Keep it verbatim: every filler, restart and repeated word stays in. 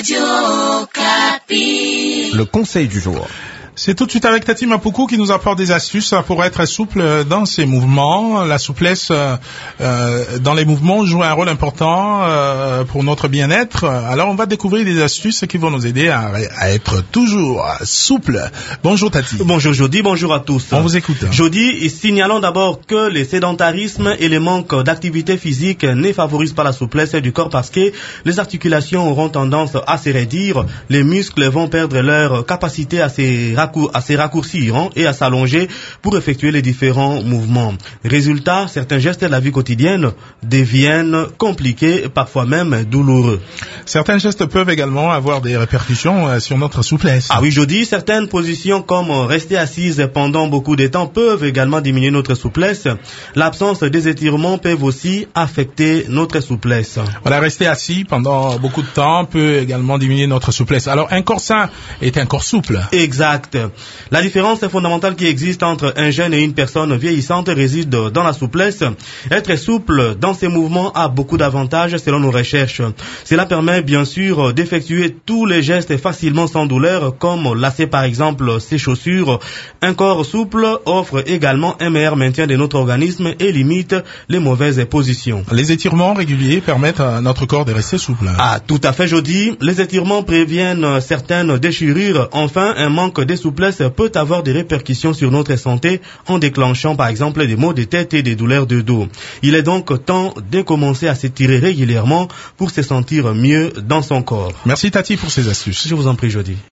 Radio Okapi. Le conseil du jour. C'est tout de suite avec Tati Mapuku qui nous apporte des astuces pour être souple dans ses mouvements. La souplesse euh, dans les mouvements joue un rôle important euh, pour notre bien-être. Alors on va découvrir des astuces qui vont nous aider à, à être toujours souple. Bonjour Tati. Bonjour Jody, bonjour à tous. On vous écoute. Jody, signalons d'abord que le sédentarisme et le manque d'activité physique ne favorisent pas la souplesse du corps parce que les articulations auront tendance à se raidir, les muscles vont perdre leur capacité à se à se raccourcir hein, et à s'allonger pour effectuer les différents mouvements. Résultat, certains gestes de la vie quotidienne deviennent compliqués, parfois même douloureux. Certains gestes peuvent également avoir des répercussions sur notre souplesse. Ah oui, je dis, certaines positions comme rester assise pendant beaucoup de temps peuvent également diminuer notre souplesse. L'absence des étirements peut aussi affecter notre souplesse. Voilà, rester assis pendant beaucoup de temps peut également diminuer notre souplesse. Alors, un corps sain est un corps souple. Exact. La différence fondamentale qui existe entre un jeune et une personne vieillissante réside dans la souplesse. Être souple dans ses mouvements a beaucoup d'avantages selon nos recherches. Cela permet bien sûr d'effectuer tous les gestes facilement sans douleur, comme lasser par exemple ses chaussures. Un corps souple offre également un meilleur maintien de notre organisme et limite les mauvaises positions. Les étirements réguliers permettent à notre corps de rester souple. Ah, tout à fait, Jody. Les étirements préviennent certaines déchirures. Enfin, un manque de souplesse peut avoir des répercussions sur notre santé en déclenchant par exemple des maux de tête et des douleurs de dos. Il est donc temps de commencer à s'étirer régulièrement pour se sentir mieux dans son corps. Merci Tati pour ces astuces. Je vous en prie, Jody.